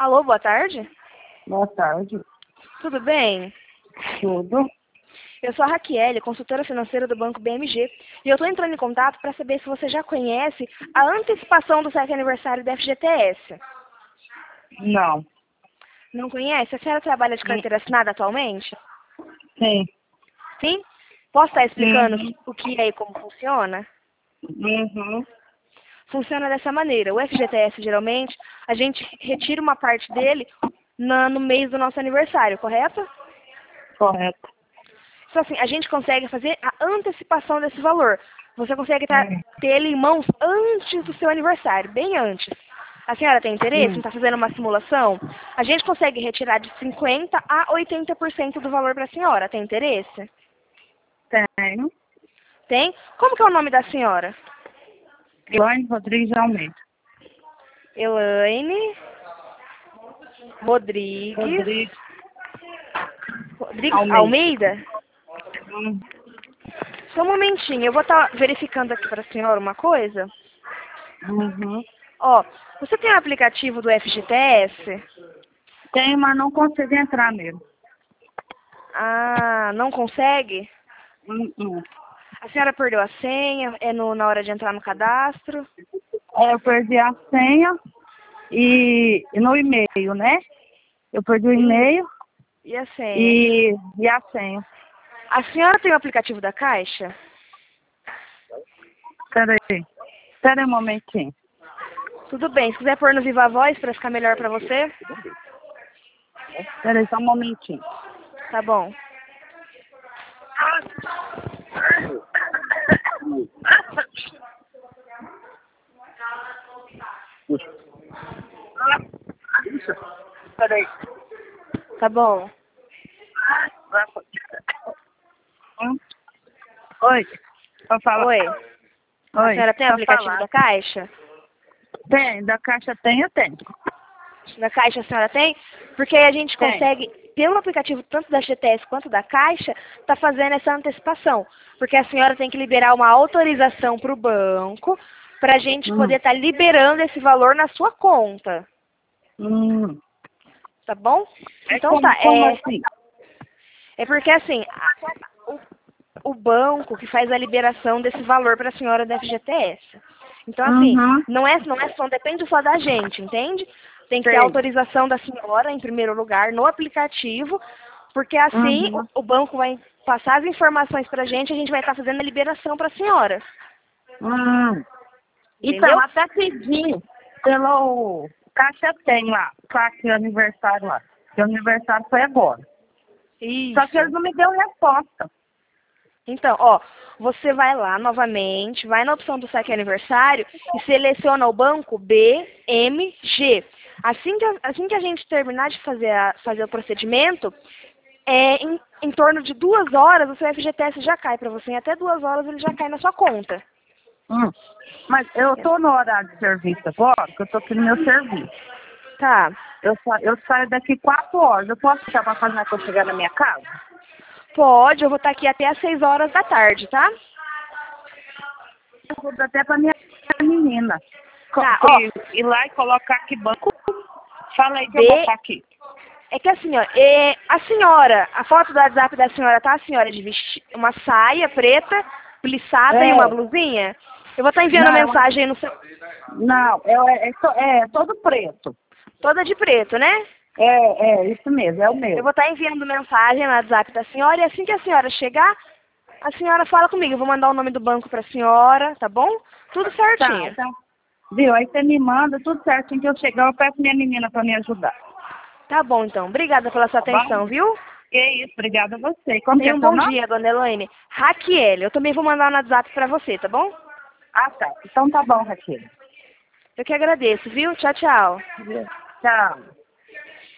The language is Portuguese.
Alô, boa tarde. Boa tarde. Tudo bem? Tudo? Eu sou a Raquel, consultora financeira do Banco BMG, e eu estou entrando em contato para saber se você já conhece a antecipação do sétimo aniversário da FGTS. Não. Não conhece? A senhora trabalha de carteira assinada atualmente? Sim. Sim? Posso estar explicando Uhum. o que é e como funciona? Uhum. Funciona dessa maneira. O FGTS, geralmente, a gente retira uma parte dele no mês do nosso aniversário, correto? Correto. Então, assim, a gente consegue fazer a antecipação desse valor. Você consegue ter ele em mãos antes do seu aniversário, bem antes. A senhora tem interesse em estar fazendo uma simulação? A gente consegue retirar de 50% a 80% do valor para a senhora. Tem interesse? Tenho. Tem? Como que é o nome da senhora? Elaine Rodrigues Almeida. Elaine Rodrigues Rodrigues Almeida? Hum. Só um momentinho, eu vou estar verificando aqui para a senhora uma coisa. Uhum. Ó, você tem o aplicativo do FGTS? Tenho, mas não consigo entrar nele. Ah, não consegue? Uhum. A senhora perdeu a senha? É na hora de entrar no cadastro? Eu perdi a senha e no e-mail, né? Eu perdi o e-mail E a senha? e a senha. A senhora tem o aplicativo da Caixa? Peraí um momentinho. Tudo bem, se quiser pôr no Viva Voz para ficar melhor para você, Peraí só um momentinho. tá bom. Peraí. Tá bom. Oi. Pode falar. Oi. A Oi. senhora tem o Pode aplicativo falar. da Caixa? Tem, da Caixa tem, eu tenho. Da Caixa a senhora tem? Porque aí a gente Tem. consegue, pelo aplicativo tanto da FGTS quanto da Caixa, tá fazendo essa antecipação. Porque a senhora tem que liberar uma autorização para o banco para a gente poder estar liberando esse valor na sua conta. Hum. Tá bom? É Então tá. como assim? É porque assim, o banco que faz a liberação desse valor para a senhora da FGTS. Então, assim, Uhum. não depende só da gente, entende? Tem que ter Sei. autorização da senhora, em primeiro lugar, no aplicativo, porque assim Uhum. o banco vai passar as informações para a gente vai estar fazendo a liberação para a senhora. Então, Entendeu? até pedi pelo Caixa tem lá, classe aniversário lá. Que o aniversário foi agora. Só que eles Isso. não me deu resposta. Então, ó, você vai lá novamente, vai na opção do saque aniversário e seleciona o banco BMG. Assim que a gente terminar de fazer o procedimento, em torno de 2 horas o seu FGTS já cai para você. Em até 2 horas ele já cai na sua conta. Mas eu tô no horário de serviço agora, que eu tô aqui no meu serviço. Tá. Eu saio daqui 4 horas. Eu posso deixar pra fazer quando eu chegar na minha casa? Pode, eu vou estar aqui até às 6 horas da tarde, tá? Eu vou dar até pra minha menina. Tá, ó. Ir lá e colocar aqui banco. Fala aí que eu vou B estar aqui. É que assim, ó, a senhora, a foto do WhatsApp da senhora tá a senhora de vestir uma saia preta, plissada e uma blusinha? Eu vou estar enviando Não, mensagem no seu... não, é todo preto. Toda de preto, né? Isso mesmo, é o Eu meu. vou estar enviando mensagem no WhatsApp da senhora e assim que a senhora chegar, a senhora fala comigo. Eu vou mandar o nome do banco pra senhora, tá bom? Tudo Tá, certinho. então, viu? Aí você me manda tudo certinho que eu chegar, eu peço minha menina pra me ajudar. Tá bom, então. Obrigada pela sua Tá bom? atenção, viu? Que isso, obrigada a você. Como que Tenha é um seu bom nome? dia, dona Elaine. Raquel, eu também vou mandar no WhatsApp pra você, tá bom? Ah, tá. Então tá bom, Raquel. Eu que agradeço, viu? Tchau, tchau. Tchau.